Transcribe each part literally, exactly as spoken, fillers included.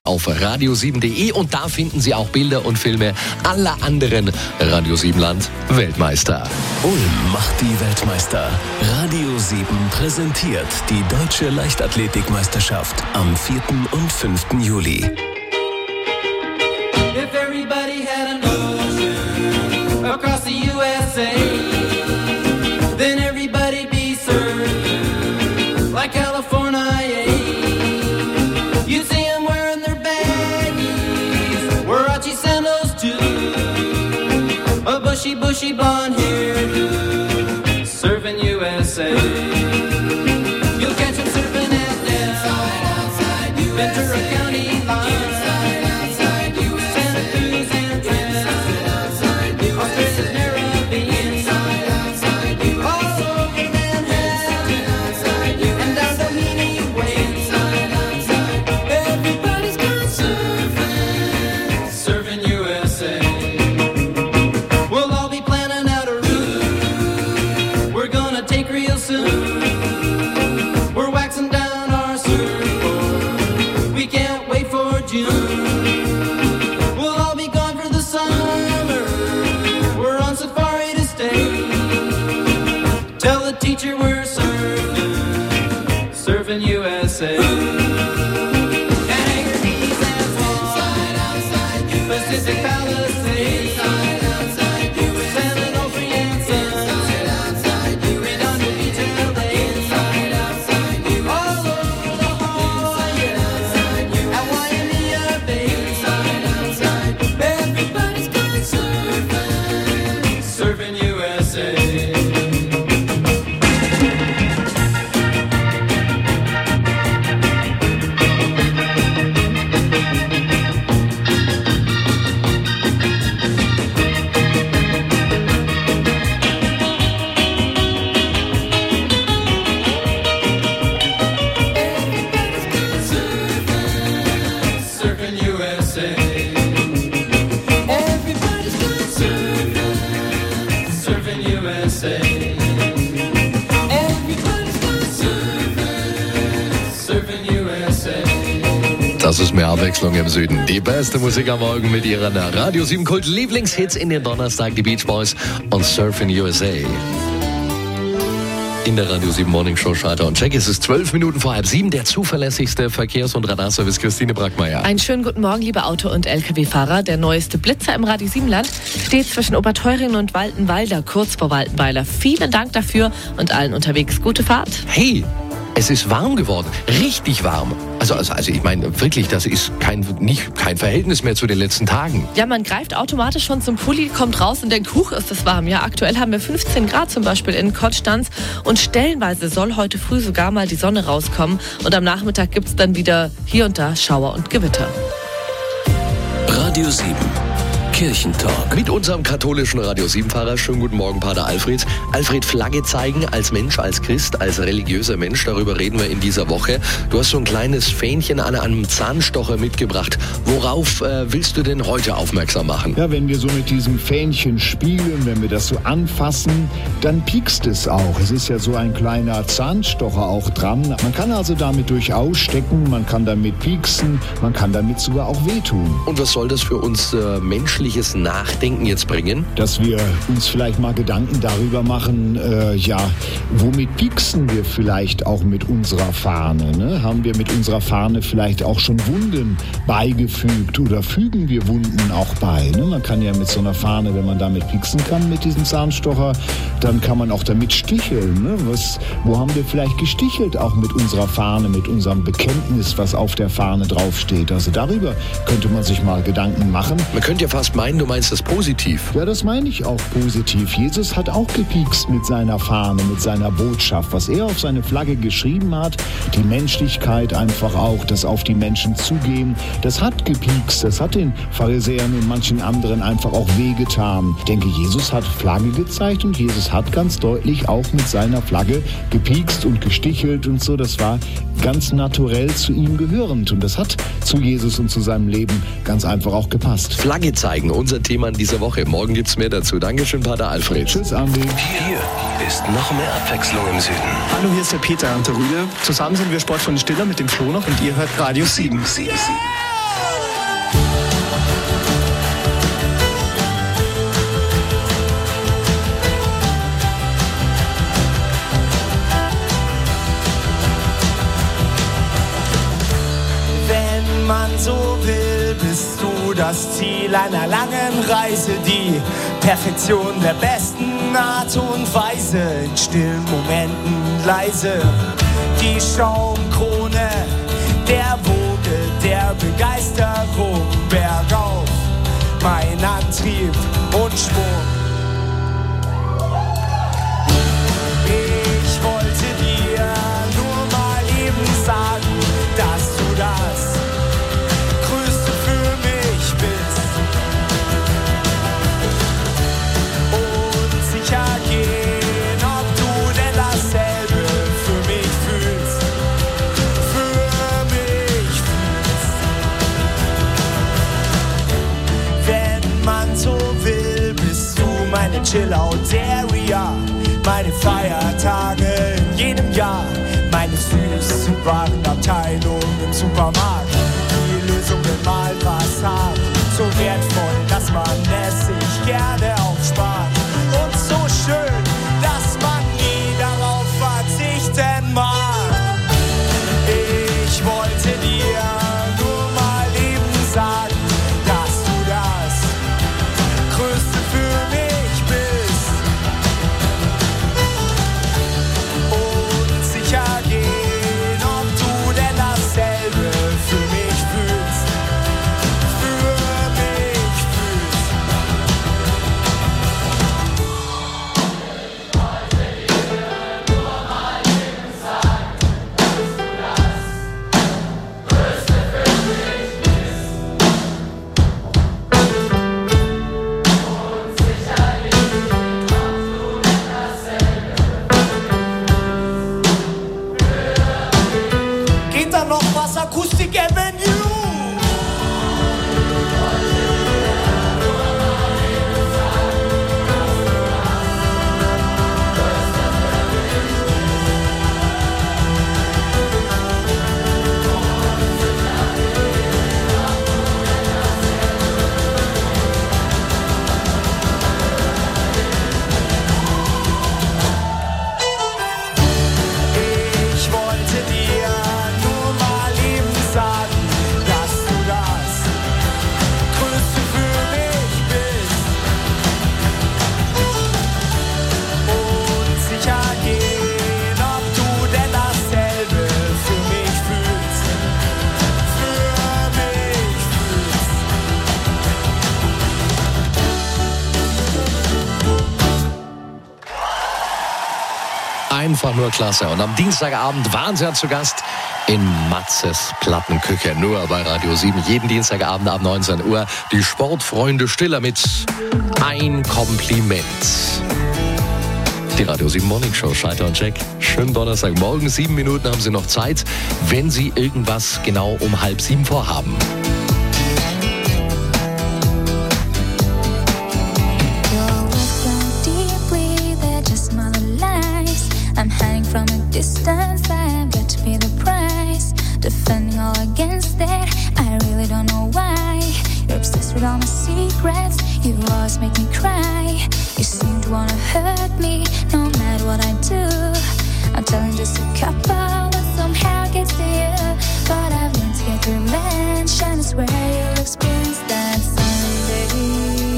auf radio sieben punkt de und da finden Sie auch Bilder und Filme aller anderen Radio sieben Land Weltmeister. Ulm macht die Weltmeister. Radio sieben präsentiert die Deutsche Leichtathletikmeisterschaft am vierten und fünften Juli. If everybody had an ocean across the U S A, then everybody'd be served like California. You'd see them wearing their baggies, Warachi sandals too, a bushy, bushy blonde hairdo, serving U S A. You'll catch them surfing at down Ventura County line. Teacher, we're surfing, surfing U S A. And Anchor Keys and Swan, Pacific Palisades, San Onofre and Sun, Redondo Beach, L A, all over La Jolla, at Waimea Bay. Everybody's gone surfing, surfing U S A. Das ist mehr Abwechslung im Süden. Die beste Musik am Morgen mit ihren Radio sieben Kult Lieblingshits in den Donnerstag, die Beach Boys und Surfing U S A. In der Radio sieben Morning Show Schalter und Check. Es ist zwölf Minuten vor halb sieben, der zuverlässigste Verkehrs- und Radarservice Christine Brackmeier. Einen schönen guten Morgen, liebe Auto- und L K W-Fahrer. Der neueste Blitzer im Radio sieben Land steht zwischen Oberteuringen und Waltenweiler, kurz vor Waltenweiler. Vielen Dank dafür und allen unterwegs gute Fahrt. Hey! Es ist warm geworden, richtig warm. Also, also, also ich meine wirklich, das ist kein, nicht, kein Verhältnis mehr zu den letzten Tagen. Ja, man greift automatisch schon zum Pulli, kommt raus und denkt, huch, ist das warm. Ja, aktuell haben wir fünfzehn Grad zum Beispiel in Konstanz und stellenweise soll heute früh sogar mal die Sonne rauskommen und am Nachmittag gibt es dann wieder hier und da Schauer und Gewitter. Radio sieben. Kirchentalk. Mit unserem katholischen Radio sieben-Fahrer. Schönen guten Morgen, Pater Alfred. Alfred, Flagge zeigen als Mensch, als Christ, als religiöser Mensch. Darüber reden wir in dieser Woche. Du hast so ein kleines Fähnchen an einem Zahnstocher mitgebracht. Worauf äh, willst du denn heute aufmerksam machen? Ja, wenn wir so mit diesem Fähnchen spielen, wenn wir das so anfassen, dann piekst es auch. Es ist ja so ein kleiner Zahnstocher auch dran. Man kann also damit durchaus stecken, man kann damit pieksen, man kann damit sogar auch wehtun. Und was soll das für uns äh, menschlich Nachdenken jetzt bringen? Dass wir uns vielleicht mal Gedanken darüber machen, äh, ja, womit pieksen wir vielleicht auch mit unserer Fahne? Ne? Haben wir mit unserer Fahne vielleicht auch schon Wunden beigefügt oder fügen wir Wunden auch bei? Ne? Man kann ja mit so einer Fahne, wenn man damit pieksen kann, mit diesem Zahnstocher, dann kann man auch damit sticheln. Ne? Was, wo haben wir vielleicht gestichelt auch mit unserer Fahne, mit unserem Bekenntnis, was auf der Fahne draufsteht? Also darüber könnte man sich mal Gedanken machen. Man könnte ja fast meinen, du meinst das positiv. Ja, das meine ich auch positiv. Jesus hat auch gepiekst mit seiner Fahne, mit seiner Botschaft. Was er auf seine Flagge geschrieben hat, die Menschlichkeit einfach auch, das auf die Menschen zugehen, das hat gepiekst. Das hat den Pharisäern und manchen anderen einfach auch wehgetan. Ich denke, Jesus hat Flagge gezeigt und Jesus hat ganz deutlich auch mit seiner Flagge gepiekst und gestichelt und so. Das war ganz naturell zu ihm gehörend und das hat zu Jesus und zu seinem Leben ganz einfach auch gepasst. Flagge zeigen, unser Thema in dieser Woche. Morgen gibt's mehr dazu. Dankeschön, Pater Alfred. Tschüss, Andi. Hier ist noch mehr Abwechslung im Süden. Hallo, hier ist der Peter Anterüde. Zusammen sind wir Sport von Stiller mit dem Flo noch und ihr hört Radio sieben. sieben, sieben. so will, bist du das Ziel einer langen Reise, die Perfektion der besten Art und Weise, in stillen Momenten leise, die Schaumkrone der Woge, der Begeisterung, bergauf, mein Antrieb und Schwung. Ich wollte dir nur mal eben sagen, dass du das Größte für mich bist. Und sicher gehen, ob du denn dasselbe für mich fühlst. Für mich fühlst. Wenn man so will, bist du meine Chill-Out-Area. Meine Feiertage in jedem Jahr, meine süßen Warenabteilung im Supermarkt. Die Lösungen mal was haben, so wertvoll, dass man es sich gerne aufspart. Und so schön, dass man nie darauf verzichten mag. Ich wollte dir nur mal eben sagen, dass du das Größte für mich bist. Gehen, ob du denn dasselbe für mich fühlst, für mich fühlst. Acoustic Avenue. Ich wollte dir nur mal eben sagen, dass du das Größte für mich bist. Und sicher gehen, ob du denn dasselbe für mich fühlst. Für mich fühlst. Einfach nur klasse. Und am Dienstagabend waren sie ja zu Gast in Matzes Plattenküche. Nur bei Radio sieben. Jeden Dienstagabend ab neunzehn Uhr. Die Sportfreunde Stiller mit Ein Kompliment. Die Radio sieben Morning Show, Scheiter und Jack. Schönen Donnerstagmorgen. Sieben Minuten haben Sie noch Zeit, wenn Sie irgendwas genau um halb sieben vorhaben. From a distance, I've got to pay the price. Defending all against that, I really don't know why. You're obsessed with all my secrets, you always make me cry. You seem to wanna hurt me, no matter what I do. I'm telling just a couple, but somehow it gets to you. But I've learned to get revenge, and I swear you'll experience that someday.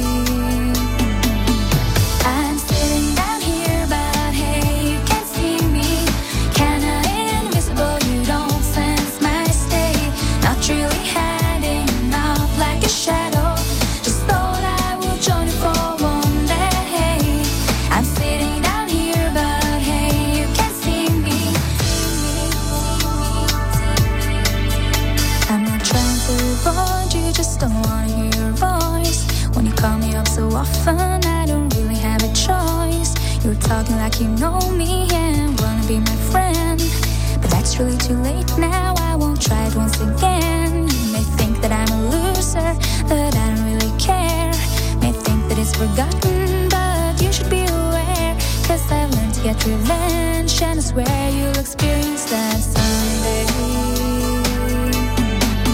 I'm sitting down here, but hey, you can't see me. Kinda invisible, you don't sense my state. Not really hiding out like a shadow. Just thought I would join you for one day. I'm sitting down here, but hey, you can't see me. I'm not trying to avoid you, just don't wanna hear your voice. When you call me up so often, I don't really have a choice. You're talking like you know me and wanna be my friend, but that's really too late now. I won't try it once again. You may think that I'm a loser, but I don't really care. May think that it's forgotten, but you should be aware, 'cause I've learned to get revenge.